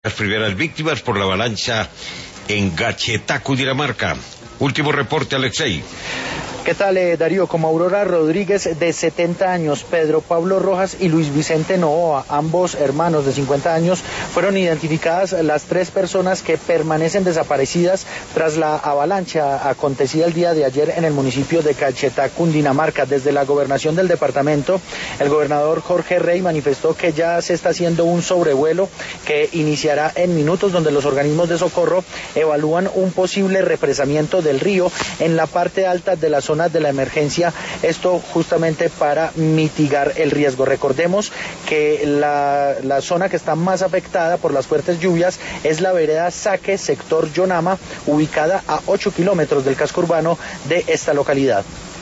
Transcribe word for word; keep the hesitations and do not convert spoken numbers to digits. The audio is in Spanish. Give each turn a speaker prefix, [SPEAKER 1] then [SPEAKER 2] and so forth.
[SPEAKER 1] Las primeras víctimas por la avalancha en Caquetá, Cundinamarca. Último reporte, Alexei.
[SPEAKER 2] ¿Qué tal, eh, Darío? Como Aurora Rodríguez, de setenta años, Pedro Pablo Rojas y Luis Vicente Novoa, ambos hermanos de cincuenta años, fueron identificadas las tres personas que permanecen desaparecidas tras la avalancha acontecida el día de ayer en el municipio de Caquetá, Cundinamarca. Desde la gobernación del departamento, el gobernador Jorge Rey manifestó que ya se está haciendo un sobrevuelo que iniciará en minutos, donde los organismos de socorro evalúan un posible represamiento del río en la parte alta de la zona de la emergencia, esto justamente para mitigar el riesgo. Recordemos que la, la zona que está más afectada por las fuertes lluvias es la vereda Saque, sector Yonama, ubicada a ocho kilómetros del casco urbano de esta localidad.